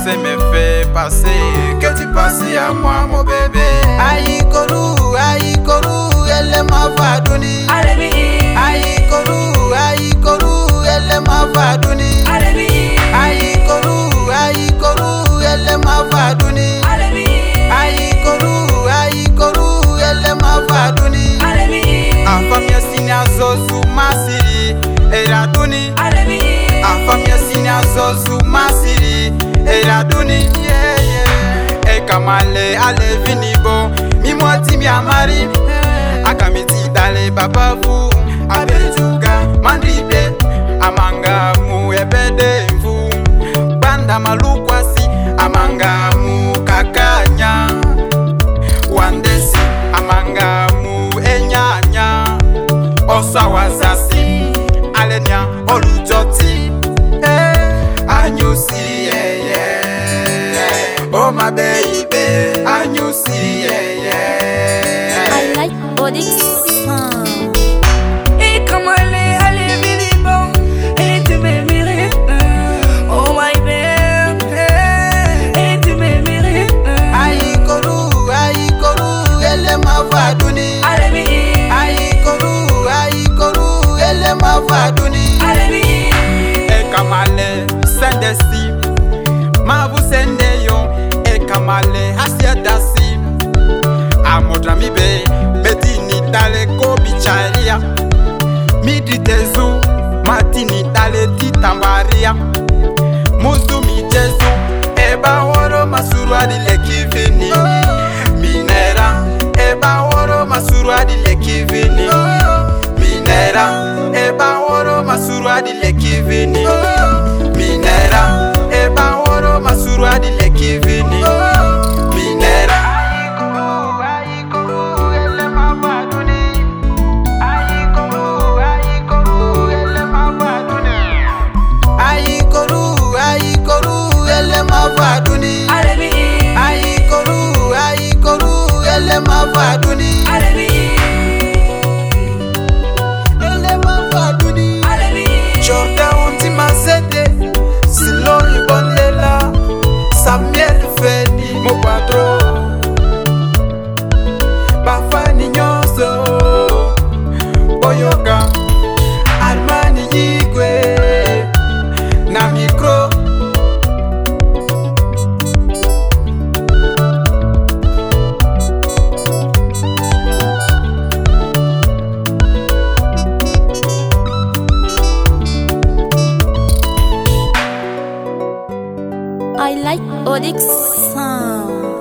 passé me fait passer. Que tu passes à moi mon bébé. Aïe koru, elle est ma fadouni. Aïe koru, elle est ma fadouni. Aïe koru, elle est ma fadouni. Aïe koru, elle est ma fadouni. Afamia sinya zozu masiri eraduni. Afamia sinya zozu masiri eraduni. Ekamale ale vinibo mi mwati mi amari. Akamiti dale babavu abejuga mandribe amanga mu ebede mvu banda malukwasi amanga mu kakanya wandesi amanga mu enyanya osawazasi alenya olujoti anyusi oh my baby anyusi I like Odix sound. Et comme elle est vini bon, et tu me mérites. Oh my baby, et tu me mérites. Aïe koru, elle est ma fadouni. Aïe koru, elle est ma fadouni. E kamale sendesi, ma vous sende yo. E kamale asiedasi, amodra mi be, betini dale ko bicharia. Midi tezu, matini dale titambaria. Musu mi jesu, eba woro masuru adile kivini. Minera, eba woro masuru adile kivini. Minera, eba woro masuru adile kivini. Minera, eba woro masuru adile kivini. Minera. Aïe koru, elle est ma fadouni. Aïe koru, elle est ma fadouni. Aïe koru, elle est ma fadouni. Aïe koru, elle est ma fadouni. Elle est ma fadouni. Jordan on dit ma zete, silo ibonlela, Samuel Fedi, mo quadro, Bafani Nyoso, Boyoga, Almani Igwe, na micro. I like Odix sound.